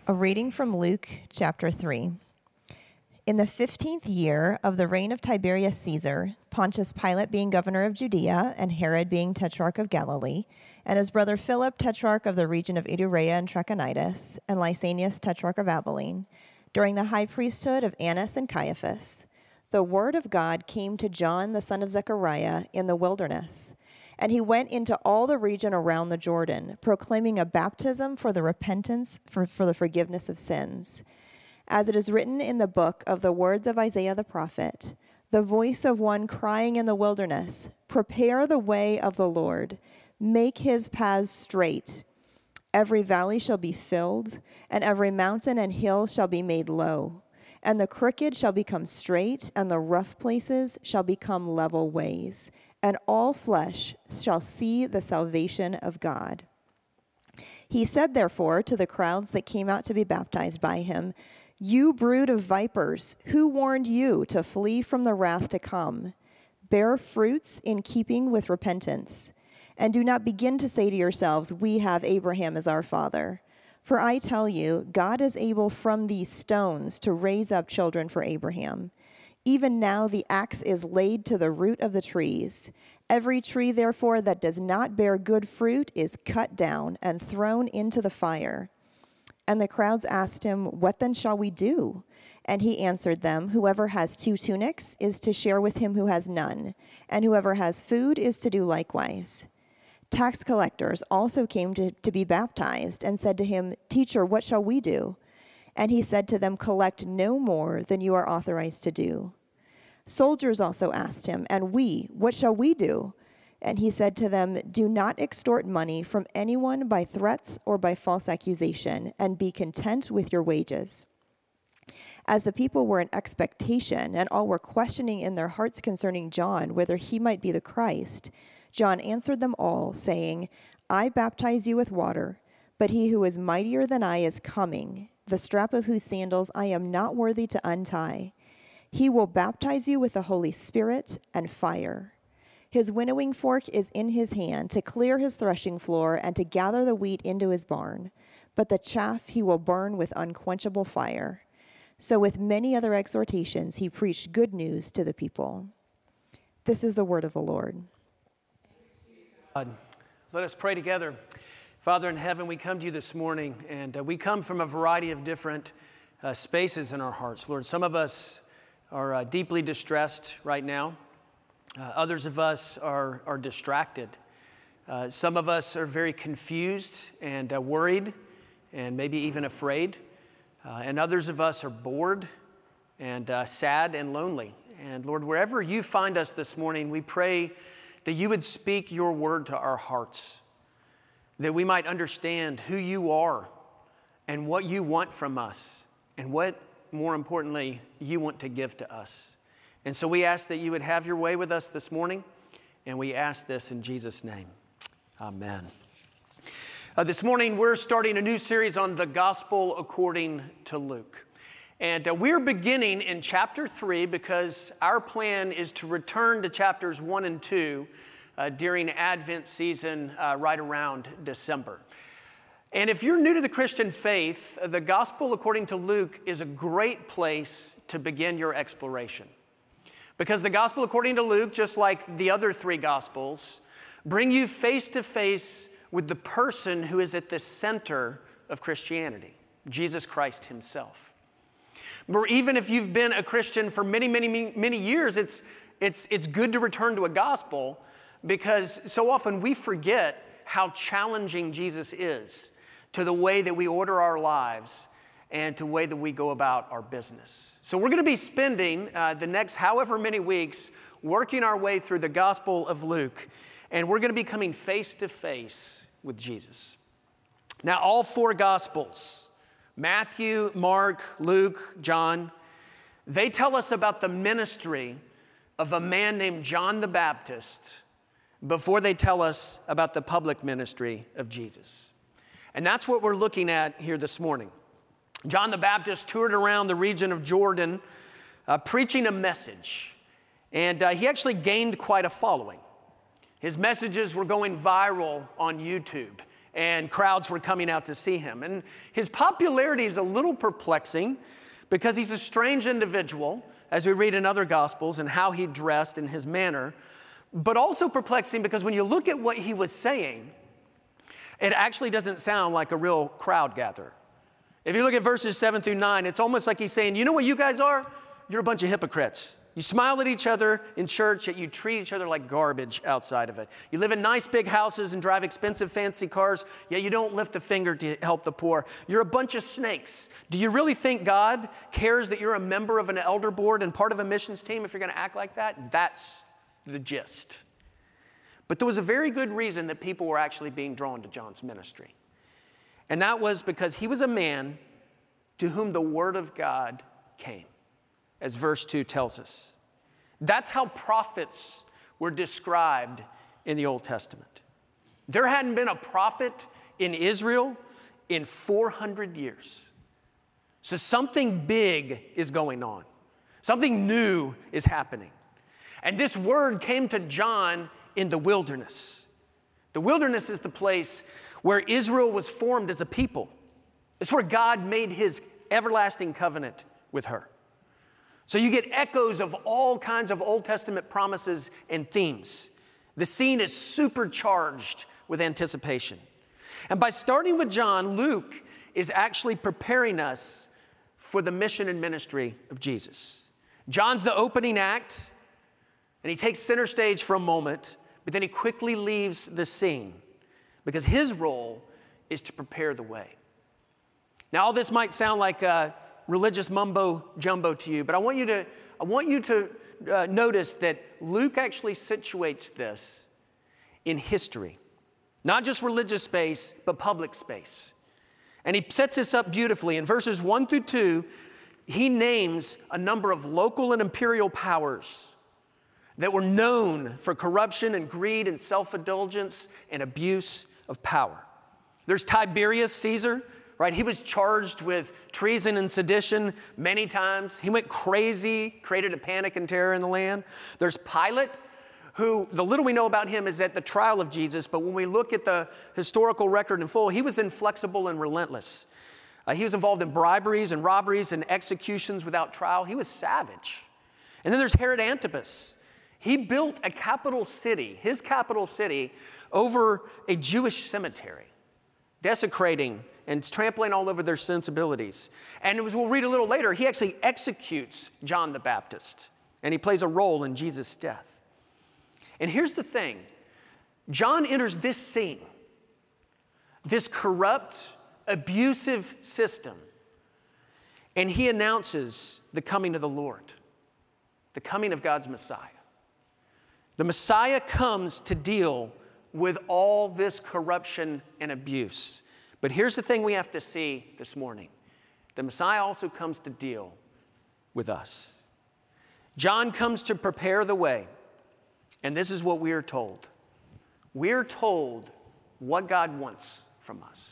A reading from Luke chapter 3. In the 15th year of the reign of Tiberius Caesar, Pontius Pilate being governor of Judea, and Herod being tetrarch of Galilee, and his brother Philip tetrarch of the region of Idumea and Trachonitis, and Lysanias tetrarch of Abilene, during the high priesthood of Annas and Caiaphas, the word of God came to John the son of Zechariah in the wilderness. And he went into all the region around the Jordan, proclaiming a baptism for the repentance for the forgiveness of sins. As it is written in the book of the words of Isaiah the prophet, the voice of one crying in the wilderness, prepare the way of the Lord, make his paths straight. Every valley shall be filled, and every mountain and hill shall be made low. And the crooked shall become straight, and the rough places shall become level ways. And all flesh shall see the salvation of God. He said, therefore, to the crowds that came out to be baptized by him, you brood of vipers, who warned you to flee from the wrath to come? Bear fruits in keeping with repentance. And do not begin to say to yourselves, we have Abraham as our father. For I tell you, God is able from these stones to raise up children for Abraham. Even now the axe is laid to the root of the trees. Every tree, therefore, that does not bear good fruit is cut down and thrown into the fire. And the crowds asked him, what then shall we do? And he answered them, whoever has 2 tunics is to share with him who has none, and whoever has food is to do likewise. Tax collectors also came to be baptized and said to him, Teacher, what shall we do? And he said to them, collect no more than you are authorized to do. Soldiers also asked him, and we, what shall we do? And he said to them, do not extort money from anyone by threats or by false accusation, and be content with your wages. As the people were in expectation, and all were questioning in their hearts concerning John, whether he might be the Christ, John answered them all, saying, I baptize you with water, but he who is mightier than I is coming, the strap of whose sandals I am not worthy to untie. He will baptize you with the Holy Spirit and fire. His winnowing fork is in his hand to clear his threshing floor and to gather the wheat into his barn, but the chaff he will burn with unquenchable fire. So with many other exhortations, he preached good news to the people. This is the word of the Lord. God, let us pray together. Father in heaven, we come to you this morning, and we come from a variety of different spaces in our hearts. Lord, some of us are deeply distressed right now. Others of us are distracted. Some of us are very confused and worried and maybe even afraid. And others of us are bored and sad and lonely. And Lord, wherever you find us this morning, we pray that you would speak your word to our hearts, that we might understand who you are and what you want from us and what, more importantly, you want to give to us. And so we ask that you would have your way with us this morning, and we ask this in Jesus' name. Amen. This morning, we're starting a new series on the Gospel according to Luke. And we're beginning in chapter 3 because our plan is to return to chapters 1 and 2 during Advent season right around December. And if you're new to the Christian faith, the Gospel according to Luke is a great place to begin your exploration. Because the Gospel according to Luke, just like the other 3 Gospels, bring you face to face with the person who is at the center of Christianity, Jesus Christ himself. Or even if you've been a Christian for many years, it's good to return to a gospel because so often we forget how challenging Jesus is to the way that we order our lives and to the way that we go about our business. So we're going to be spending the next however many weeks working our way through the Gospel of Luke, and we're going to be coming face to face with Jesus. Now, all 4 Gospels, Matthew, Mark, Luke, John, they tell us about the ministry of a man named John the Baptist before they tell us about the public ministry of Jesus. And that's what we're looking at here this morning. John the Baptist toured around the region of Jordan preaching a message, and he actually gained quite a following. His messages were going viral on YouTube. and crowds were coming out to see him. And his popularity is a little perplexing because he's a strange individual, as we read in other Gospels, and how he dressed and his manner, but also perplexing because when you look at what he was saying, it actually doesn't sound like a real crowd gatherer. If you look at verses 7 through 9, it's almost like he's saying, you know what you guys are? You're a bunch of hypocrites. You smile at each other in church, yet you treat each other like garbage outside of it. You live in nice big houses and drive expensive fancy cars, yet you don't lift a finger to help the poor. You're a bunch of snakes. Do you really think God cares that you're a member of an elder board and part of a missions team if you're going to act like that? That's the gist. But there was a very good reason that people were actually being drawn to John's ministry. And that was because he was a man to whom the word of God came, as verse 2 tells us. That's how prophets were described in the Old Testament. There hadn't been a prophet in Israel in 400 years. So something big is going on. Something new is happening. And this word came to John in the wilderness. The wilderness is the place where Israel was formed as a people. It's where God made his everlasting covenant with her. So you get echoes of all kinds of Old Testament promises and themes. The scene is supercharged with anticipation. And by starting with John, Luke is actually preparing us for the mission and ministry of Jesus. John's the opening act, and he takes center stage for a moment, but then he quickly leaves the scene because his role is to prepare the way. Now, all this might sound like religious mumbo jumbo to you, but I want you to notice that Luke actually situates this in history, not just religious space, but public space. And he sets this up beautifully. In verses 1 through 2, he names a number of local and imperial powers that were known for corruption and greed and self-indulgence and abuse of power. There's Tiberius Caesar, right? He was charged with treason and sedition many times. He went crazy, created a panic and terror in the land. There's Pilate, who the little we know about him is at the trial of Jesus, but when we look at the historical record in full, he was inflexible and relentless. He was involved in briberies and robberies and executions without trial. He was savage. And then there's Herod Antipas. He built a capital city, his capital city, over a Jewish cemetery, desecrating and trampling all over their sensibilities. And as we'll read a little later, he actually executes John the Baptist, and he plays a role in Jesus' death. And here's the thing. John enters this scene, this corrupt, abusive system, and he announces the coming of the Lord, the coming of God's Messiah. The Messiah comes to deal with all this corruption and abuse. But here's the thing we have to see this morning. The Messiah also comes to deal with us. John comes to prepare the way, and this is what we are told. We're told what God wants from us.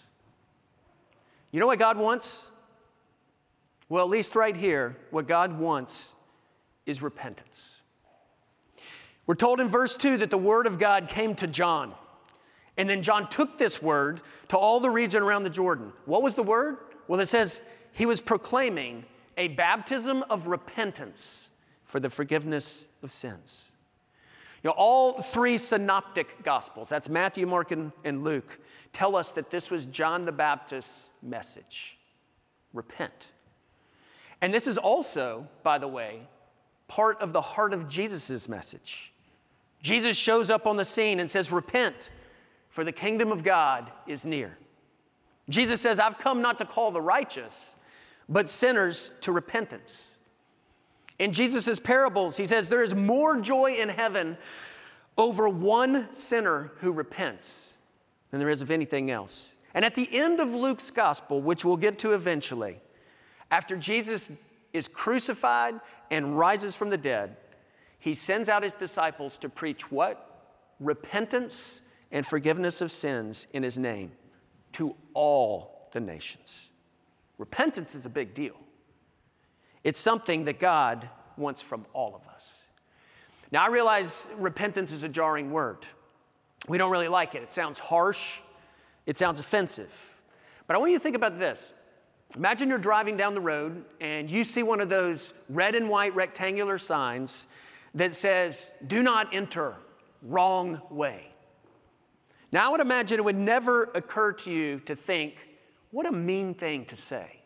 You know what God wants? Well, at least right here, what God wants is repentance. We're told in verse 2 that the word of God came to John. And then John took this word to all the region around the Jordan. What was the word? Well, it says he was proclaiming a baptism of repentance for the forgiveness of sins. You know, all three synoptic gospels, that's Matthew, Mark, and Luke, tell us that this was John the Baptist's message. Repent. And this is also, by the way, part of the heart of Jesus' message. Jesus shows up on the scene and says, repent, for the kingdom of God is near. Jesus says, I've come not to call the righteous, but sinners to repentance. In Jesus' parables, he says, there is more joy in heaven over one sinner who repents than there is of anything else. And at the end of Luke's gospel, which we'll get to eventually, after Jesus is crucified and rises from the dead, he sends out his disciples to preach what? Repentance and forgiveness of sins in his name to all the nations. Repentance is a big deal. It's something that God wants from all of us. Now, I realize repentance is a jarring word. We don't really like it. It sounds harsh. It sounds offensive. But I want you to think about this. Imagine you're driving down the road and you see one of those red and white rectangular signs that says, "Do not enter, wrong way." Now, I would imagine it would never occur to you to think, what a mean thing to say.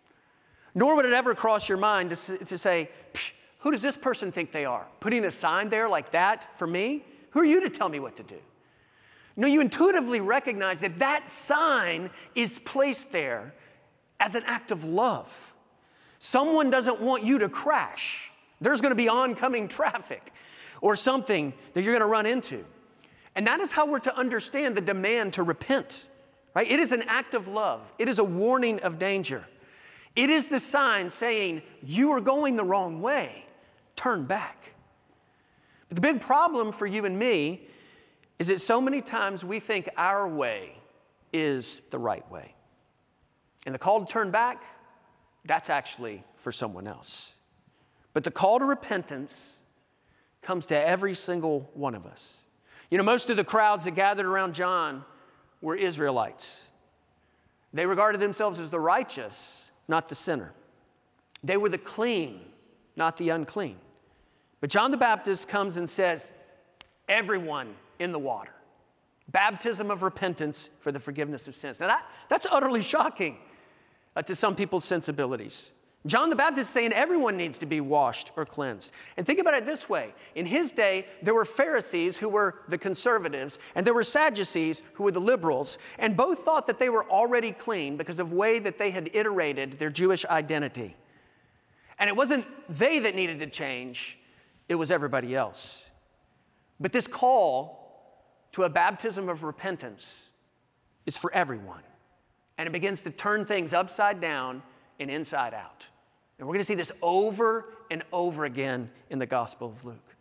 Nor would it ever cross your mind to say, who does this person think they are? Putting a sign there like that for me? Who are you to tell me what to do? No, you intuitively recognize that that sign is placed there as an act of love. Someone doesn't want you to crash. There's going to be oncoming traffic or something that you're going to run into. And that is how we're to understand the demand to repent, right? It is an act of love. It is a warning of danger. It is the sign saying, you are going the wrong way. Turn back. But the big problem for you and me is that so many times we think our way is the right way. And the call to turn back, that's actually for someone else. But the call to repentance comes to every single one of us. You know, most of the crowds that gathered around John were Israelites. They regarded themselves as the righteous, not the sinner. They were the clean, not the unclean. But John the Baptist comes and says, everyone in the water. Baptism of repentance for the forgiveness of sins. Now that's utterly shocking to some people's sensibilities. John the Baptist is saying everyone needs to be washed or cleansed. And think about it this way. In his day, there were Pharisees who were the conservatives, and there were Sadducees who were the liberals, and both thought that they were already clean because of the way that they had iterated their Jewish identity. And it wasn't they that needed to change, it was everybody else. But this call to a baptism of repentance is for everyone. And it begins to turn things upside down and inside out. And we're going to see this over and over again in the Gospel of Luke.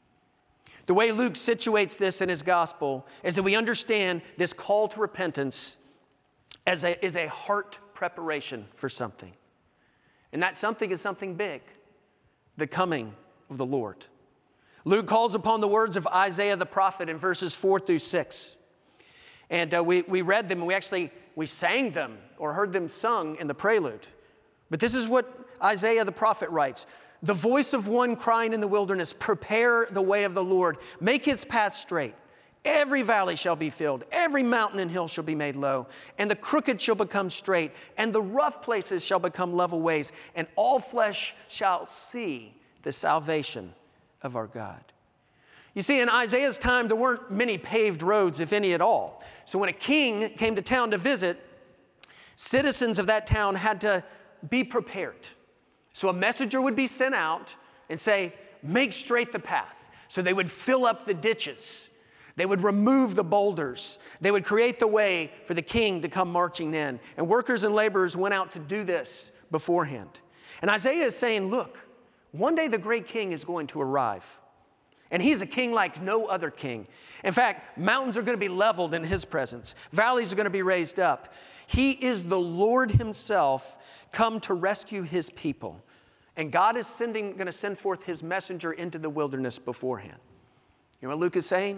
The way Luke situates this in his Gospel is that we understand this call to repentance as a heart preparation for something. And that something is something big, the coming of the Lord. Luke calls upon the words of Isaiah the prophet in verses 4 through 6. And we read them, and we sang them or heard them sung in the prelude. But this is what Isaiah the prophet writes. The voice of one crying in the wilderness, prepare the way of the Lord, make his path straight. Every valley shall be filled, every mountain and hill shall be made low, and the crooked shall become straight, and the rough places shall become level ways, and all flesh shall see the salvation of our God. You see, in Isaiah's time, there weren't many paved roads, if any at all. So when a king came to town to visit, citizens of that town had to be prepared. So a messenger would be sent out and say, make straight the path. So they would fill up the ditches. They would remove the boulders. They would create the way for the king to come marching in. And workers and laborers went out to do this beforehand. And Isaiah is saying, look, one day the great king is going to arrive. And he's a king like no other king. In fact, mountains are going to be leveled in his presence. Valleys are going to be raised up. He is the Lord himself come to rescue his people. And God is going to send forth his messenger into the wilderness beforehand. You know what Luke is saying?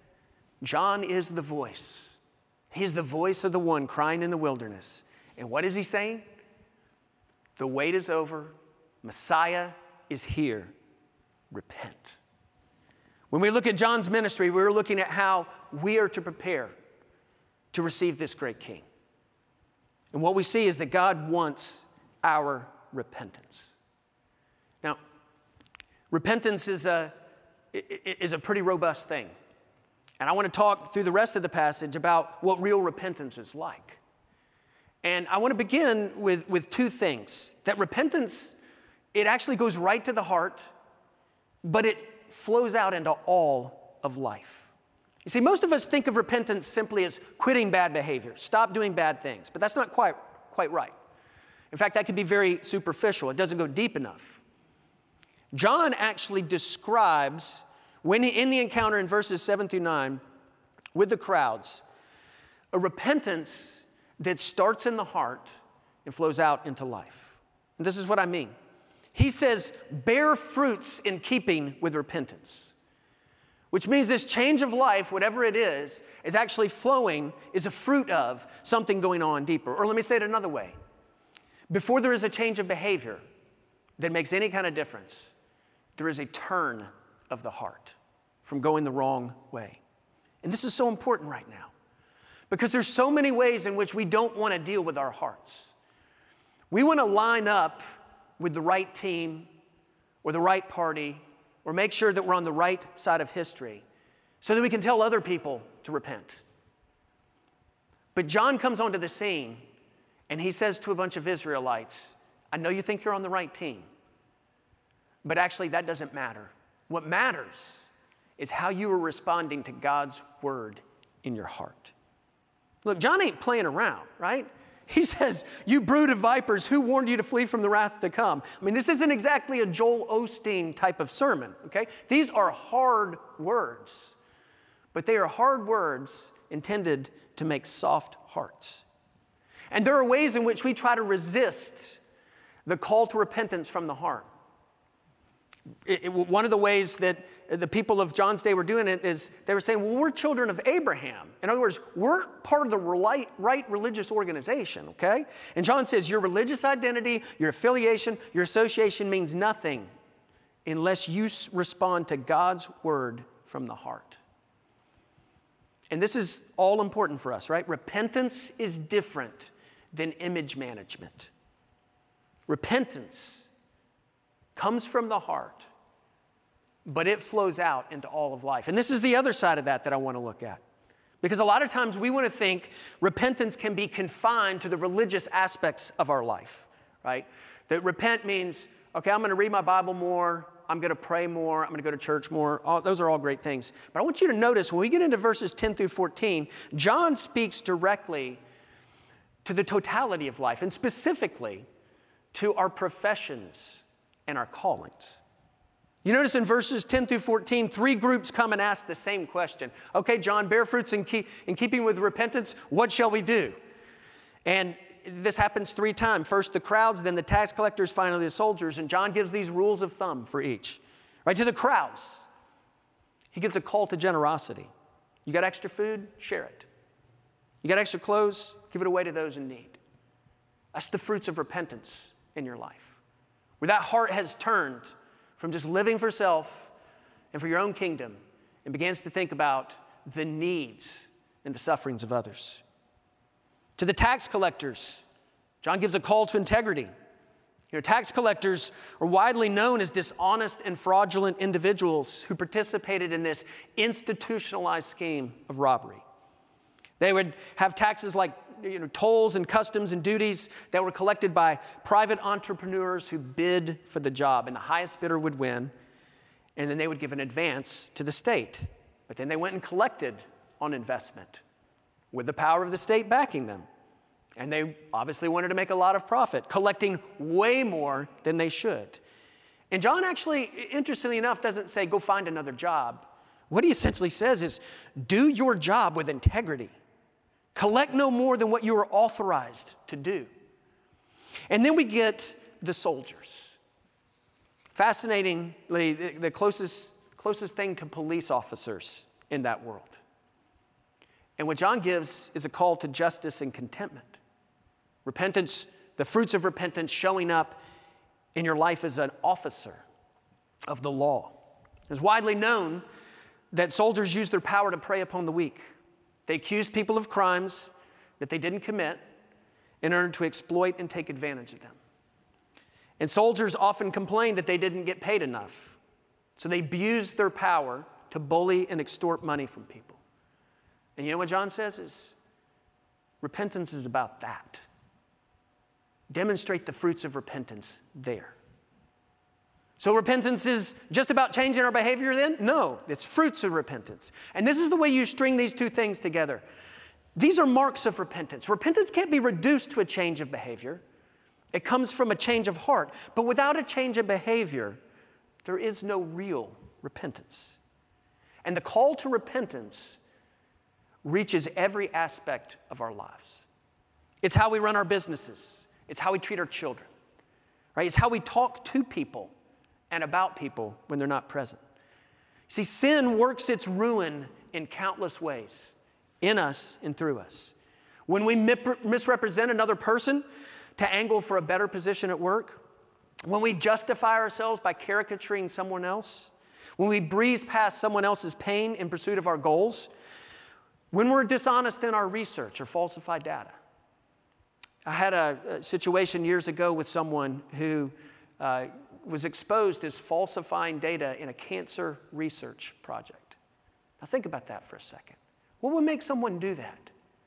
John is the voice. He's the voice of the one crying in the wilderness. And what is he saying? The wait is over. Messiah is here. Repent. When we look at John's ministry, we're looking at how we are to prepare to receive this great king. And what we see is that God wants our repentance. Now, repentance is a pretty robust thing. And I want to talk through the rest of the passage about what real repentance is like. And I want to begin with two things. That repentance, it actually goes right to the heart, but it flows out into all of life. You see, most of us think of repentance simply as quitting bad behavior, stop doing bad things, but that's not quite right. In fact, that can be very superficial. It doesn't go deep enough. John actually describes, in the encounter in verses 7 through 9 with the crowds, a repentance that starts in the heart and flows out into life. And this is what I mean. He says, bear fruits in keeping with repentance. which means this change of life, whatever it is actually flowing, is a fruit of something going on deeper. Or let me say it another way. Before there is a change of behavior that makes any kind of difference, there is a turn of the heart from going the wrong way. And this is so important right now because there's so many ways in which we don't want to deal with our hearts. We want to line up with the right team or the right party or make sure that we're on the right side of history so that we can tell other people to repent. But John comes onto the scene and he says to a bunch of Israelites, I know you think you're on the right team, but actually that doesn't matter. What matters is how you are responding to God's word in your heart. Look, John ain't playing around, right? He says, you brood of vipers, who warned you to flee from the wrath to come? I mean, this isn't exactly a Joel Osteen type of sermon, okay? These are hard words, but they are hard words intended to make soft hearts. And there are ways in which we try to resist the call to repentance from the heart. One of the ways that the people of John's day were doing it is they were saying, well, we're children of Abraham. In other words, we're part of the right religious organization, okay? And John says your religious identity, your affiliation, your association means nothing unless you respond to God's word from the heart. And this is all important for us, right? Repentance is different than image management. Repentance comes from the heart, but it flows out into all of life. And this is the other side of that I want to look at. Because a lot of times we want to think repentance can be confined to the religious aspects of our life, right? That repent means, okay, I'm going to read my Bible more, I'm going to pray more, I'm going to go to church more. Those are all great things. But I want you to notice when we get into verses 10 through 14, John speaks directly to the totality of life, and specifically to our professions and our callings. You notice in verses 10 through 14, 3 groups come and ask the same question. Okay, John, bear fruits in keeping with repentance, what shall we do? And this happens 3 times. First the crowds, then the tax collectors, finally the soldiers. And John gives these rules of thumb for each. Right, to the crowds, he gives a call to generosity. You got extra food? Share it. You got extra clothes? Give it away to those in need. That's the fruits of repentance in your life. Where that heart has turned from just living for self and for your own kingdom and begins to think about the needs and the sufferings of others. To the tax collectors, John gives a call to integrity. You know, tax collectors are widely known as dishonest and fraudulent individuals who participated in this institutionalized scheme of robbery. They would have taxes like tolls and customs and duties that were collected by private entrepreneurs who bid for the job, and the highest bidder would win, and then they would give an advance to the state. But then they went and collected on investment with the power of the state backing them. And they obviously wanted to make a lot of profit, collecting way more than they should. And John actually, interestingly enough, doesn't say, go find another job. What he essentially says is, do your job with integrity. Collect no more than what you are authorized to do. And then we get the soldiers. Fascinatingly, the closest thing to police officers in that world. And what John gives is a call to justice and contentment. Repentance, the fruits of repentance showing up in your life as an officer of the law. It's widely known that soldiers use their power to prey upon the weak. They accuse people of crimes that they didn't commit in order to exploit and take advantage of them. And soldiers often complain that they didn't get paid enough. So they abuse their power to bully and extort money from people. And you know what John says is, repentance is about that. Demonstrate the fruits of repentance there. So repentance is just about changing our behavior then? No, it's fruits of repentance. And this is the way you string these 2 things together. These are marks of repentance. Repentance can't be reduced to a change of behavior. It comes from a change of heart. But without a change of behavior, there is no real repentance. And the call to repentance reaches every aspect of our lives. It's how we run our businesses. It's how we treat our children. Right? It's how we talk to people and about people when they're not present. See, sin works its ruin in countless ways, in us and through us. When we misrepresent another person to angle for a better position at work, when we justify ourselves by caricaturing someone else, when we breeze past someone else's pain in pursuit of our goals, when we're dishonest in our research or falsify data. I had a situation years ago with someone who was exposed as falsifying data in a cancer research project. Now think about that for a second. What would make someone do that?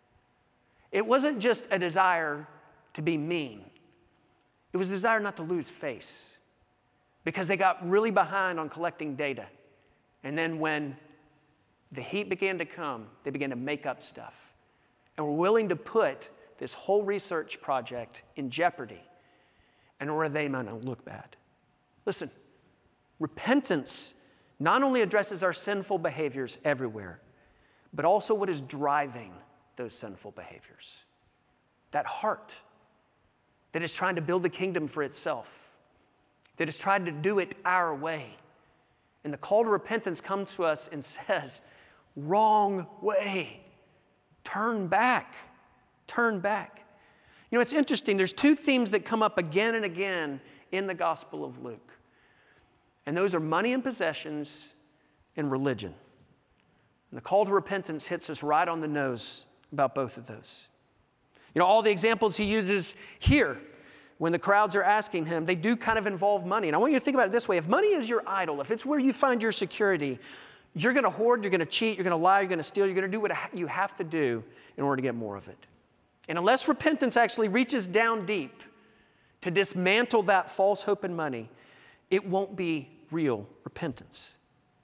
It wasn't just a desire to be mean. It was a desire not to lose face because they got really behind on collecting data. And then when the heat began to come, they began to make up stuff and were willing to put this whole research project in jeopardy and where they might not look bad. Listen, repentance not only addresses our sinful behaviors everywhere, but also what is driving those sinful behaviors. That heart that is trying to build a kingdom for itself, that is trying to do it our way. And the call to repentance comes to us and says, wrong way. Turn back. Turn back. You know, it's interesting. There's two themes that come up again and again in the Gospel of Luke. And those are money and possessions and religion. And the call to repentance hits us right on the nose about both of those. You know, all the examples he uses here when the crowds are asking him, they do kind of involve money. And I want you to think about it this way. If money is your idol, if it's where you find your security, you're going to hoard, you're going to cheat, you're going to lie, you're going to steal, you're going to do what you have to do in order to get more of it. And unless repentance actually reaches down deep to dismantle that false hope and money, it won't be real repentance.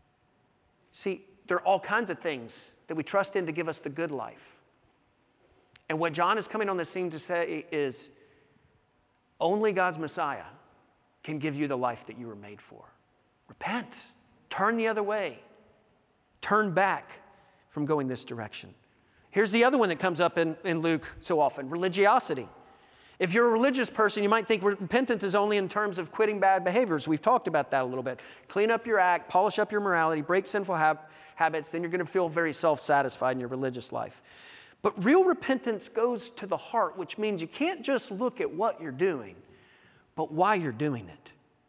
See, there are all kinds of things that we trust in to give us the good life. And what John is coming on the scene to say is, only God's Messiah can give you the life that you were made for. Repent. Turn the other way. Turn back from going this direction. Here's the other one that comes up in Luke so often, religiosity. If you're a religious person, you might think repentance is only in terms of quitting bad behaviors. We've talked about that a little bit. Clean up your act, polish up your morality, break sinful habits, then you're going to feel very self-satisfied in your religious life. But real repentance goes to the heart, which means you can't just look at what you're doing, but why you're doing it.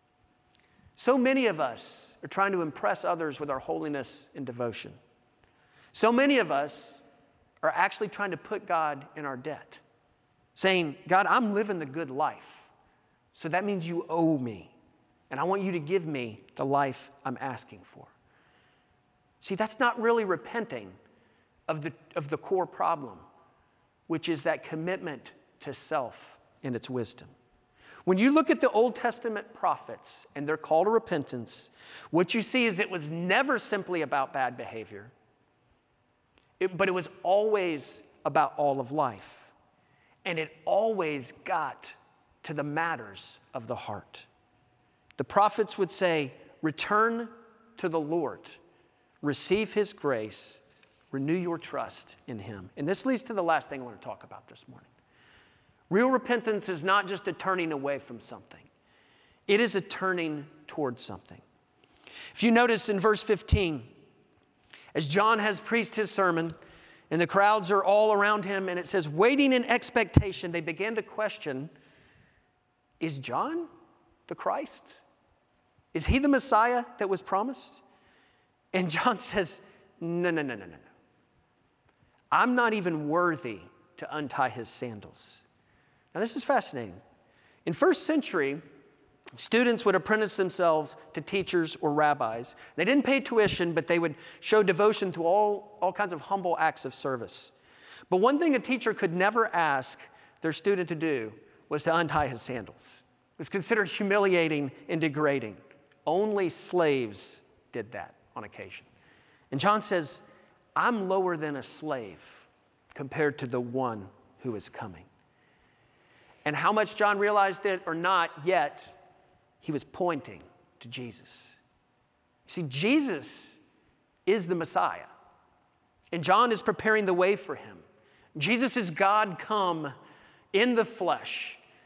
So many of us are trying to impress others with our holiness and devotion. So many of us are actually trying to put God in our debt, saying, God, I'm living the good life, so that means you owe me, and I want you to give me the life I'm asking for. See, that's not really repenting of the core problem, which is that commitment to self and its wisdom. When you look at the Old Testament prophets and their call to repentance, what you see is it was never simply about bad behavior, but it was always about all of life. And it always got to the matters of the heart. The prophets would say, return to the Lord, receive his grace, renew your trust in him. And this leads to the last thing I want to talk about this morning. Real repentance is not just a turning away from something. It is a turning towards something. If you notice in verse 15, as John has preached his sermon, and the crowds are all around him, and it says, waiting in expectation, they began to question, is John the Christ? Is he the Messiah that was promised? And John says, no. I'm not even worthy to untie his sandals. Now, this is fascinating. In first century, students would apprentice themselves to teachers or rabbis. They didn't pay tuition, but they would show devotion to all kinds of humble acts of service. But one thing a teacher could never ask their student to do was to untie his sandals. It was considered humiliating and degrading. Only slaves did that on occasion. And John says, I'm lower than a slave compared to the one who is coming. And how much John realized it or not yet, he was pointing to Jesus. See, Jesus is the Messiah, and John is preparing the way for him. Jesus is God come in the flesh,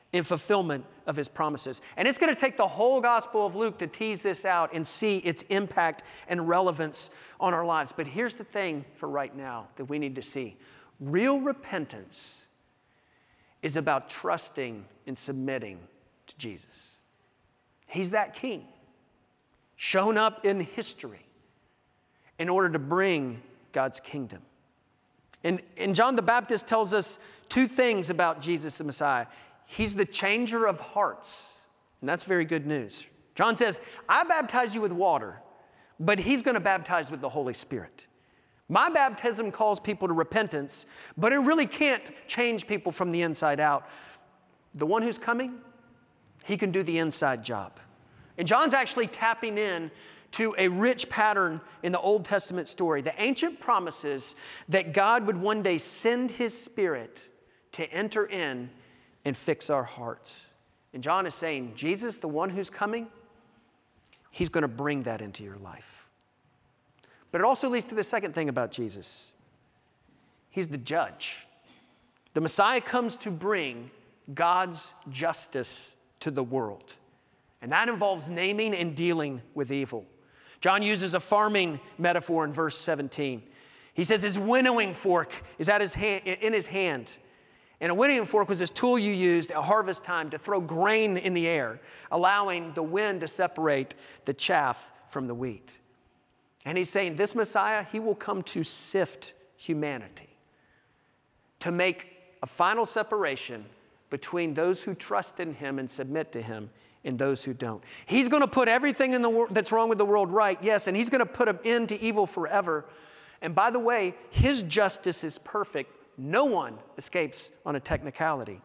in fulfillment of his promises. And it's going to take the whole Gospel of Luke to tease this out and see its impact and relevance on our lives. But here's the thing for right now that we need to see. Real repentance is about trusting and submitting to Jesus. He's that king, shown up in history in order to bring God's kingdom. And John the Baptist tells us two things about Jesus the Messiah. He's the changer of hearts, and that's very good news. John says, I baptize you with water, but he's going to baptize with the Holy Spirit. My baptism calls people to repentance, but it really can't change people from the inside out. The one who's coming, he can do the inside job. And John's actually tapping in to a rich pattern in the Old Testament story. The ancient promises that God would one day send his Spirit to enter in and fix our hearts. And John is saying, Jesus, the one who's coming, he's going to bring that into your life. But it also leads to the second thing about Jesus. He's the judge. The Messiah comes to bring God's justice to the world. And that involves naming and dealing with evil. John uses a farming metaphor in verse 17. He says his winnowing fork is in his hand. And a winnowing fork was this tool you used at harvest time to throw grain in the air, allowing the wind to separate the chaff from the wheat. And he's saying this Messiah, he will come to sift humanity, to make a final separation between those who trust in him and submit to him and those who don't. He's going to put everything in the world that's wrong with the world right, yes, and he's going to put an end to evil forever. And by the way, his justice is perfect. No one escapes on a technicality.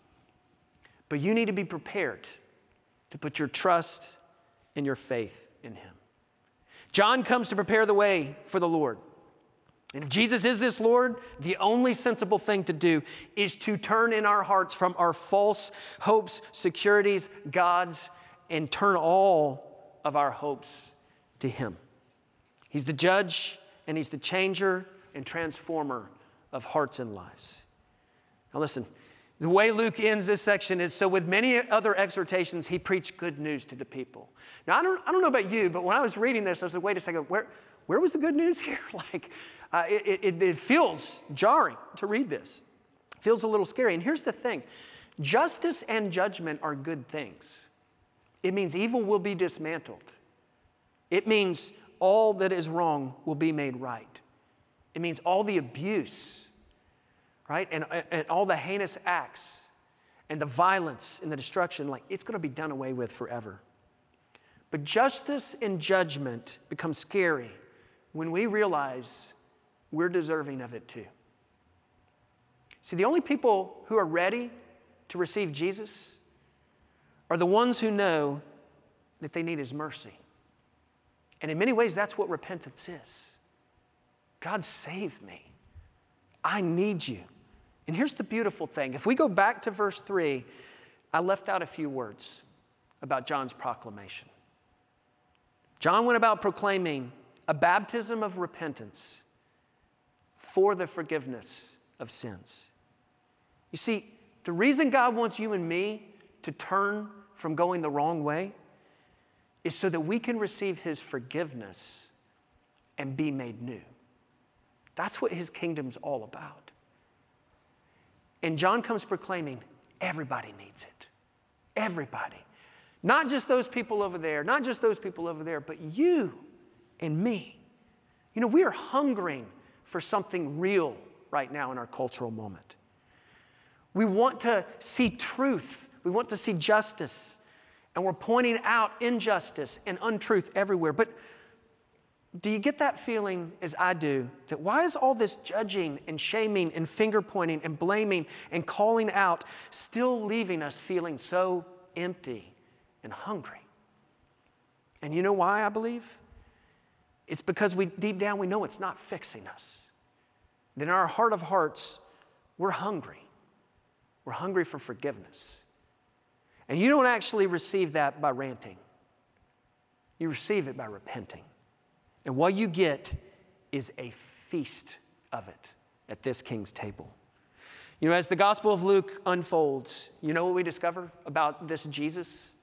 But you need to be prepared to put your trust and your faith in him. John comes to prepare the way for the Lord. And if Jesus is this Lord, the only sensible thing to do is to turn in our hearts from our false hopes, securities, gods, and turn all of our hopes to him. He's the judge, and he's the changer and transformer of hearts and lives. Now listen, the way Luke ends this section is, so with many other exhortations, he preached good news to the people. Now, I don't know about you, but when I was reading this, I was like, wait a second, where was the good news here? It feels jarring to read this. It feels a little scary. And here's the thing. Justice and judgment are good things. It means evil will be dismantled. It means all that is wrong will be made right. It means all the abuse, right? And all the heinous acts and the violence and the destruction, it's going to be done away with forever. But justice and judgment become scary when we realize we're deserving of it too. See, the only people who are ready to receive Jesus are the ones who know that they need his mercy. And in many ways, that's what repentance is. God, save me. I need you. And here's the beautiful thing. If we go back to verse 3, I left out a few words about John's proclamation. John went about proclaiming a baptism of repentance for the forgiveness of sins. You see, the reason God wants you and me to turn from going the wrong way is so that we can receive his forgiveness and be made new. That's what his kingdom's all about. And John comes proclaiming, everybody needs it. Everybody. Not just those people over there, not just those people over there, but you and me. You know, we are hungering for something real right now in our cultural moment. We want to see truth. We want to see justice. And we're pointing out injustice and untruth everywhere. But do you get that feeling, as I do, that why is all this judging and shaming and finger pointing and blaming and calling out still leaving us feeling so empty and hungry? And you know why, I believe? It's because deep down we know it's not fixing us. That in our heart of hearts, we're hungry. We're hungry for forgiveness. And you don't actually receive that by ranting. You receive it by repenting. And what you get is a feast of it at this king's table. You know, as the Gospel of Luke unfolds, you know what we discover about this Jesus?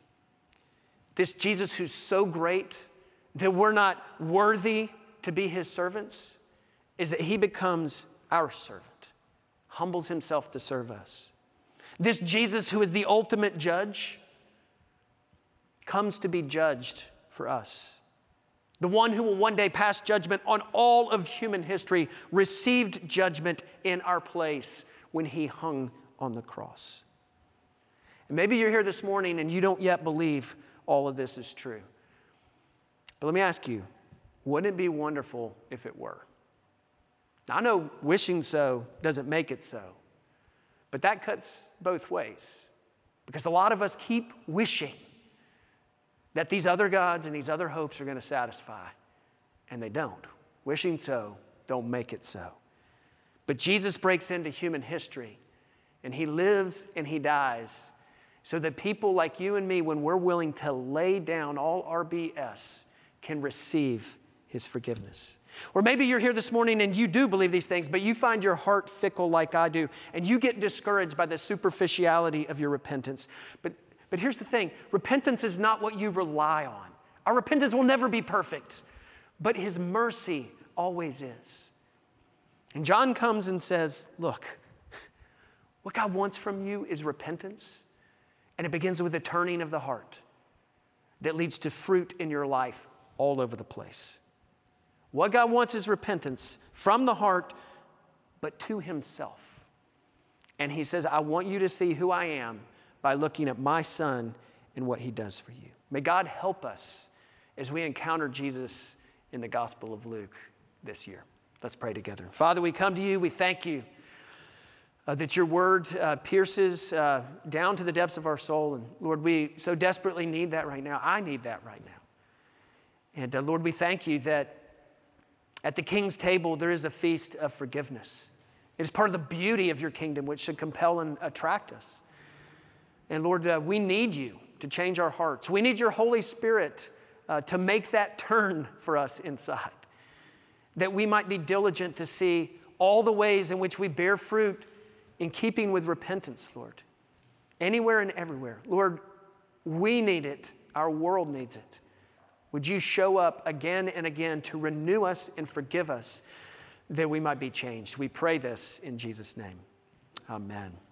This Jesus who's so great that we're not worthy to be his servants, is that he becomes our servant, humbles himself to serve us. This Jesus who is the ultimate judge comes to be judged for us. The one who will one day pass judgment on all of human history received judgment in our place when he hung on the cross. And maybe you're here this morning and you don't yet believe all of this is true. But let me ask you, wouldn't it be wonderful if it were? Now, I know wishing so doesn't make it so, but that cuts both ways, because a lot of us keep wishing that these other gods and these other hopes are going to satisfy, and they don't. Wishing so don't make it so. But Jesus breaks into human history, and he lives and he dies so that people like you and me, when we're willing to lay down all our BS, can receive his forgiveness. Or maybe you're here this morning and you do believe these things, but you find your heart fickle like I do, and you get discouraged by the superficiality of your repentance. But here's the thing, repentance is not what you rely on. Our repentance will never be perfect, but his mercy always is. And John comes and says, look, what God wants from you is repentance, and it begins with a turning of the heart that leads to fruit in your life all over the place. What God wants is repentance from the heart, but to himself. And he says, I want you to see who I am by looking at my son and what he does for you. May God help us as we encounter Jesus in the Gospel of Luke this year. Let's pray together. Father, we come to you. We thank you that your word pierces down to the depths of our soul. And Lord, we so desperately need that right now. I need that right now. And Lord, we thank you that at the King's table, there is a feast of forgiveness. It is part of the beauty of your kingdom, which should compel and attract us. And Lord, we need you to change our hearts. We need your Holy Spirit to make that turn for us inside, that we might be diligent to see all the ways in which we bear fruit in keeping with repentance, Lord, anywhere and everywhere. Lord, we need it. Our world needs it. Would you show up again and again to renew us and forgive us that we might be changed? We pray this in Jesus' name. Amen.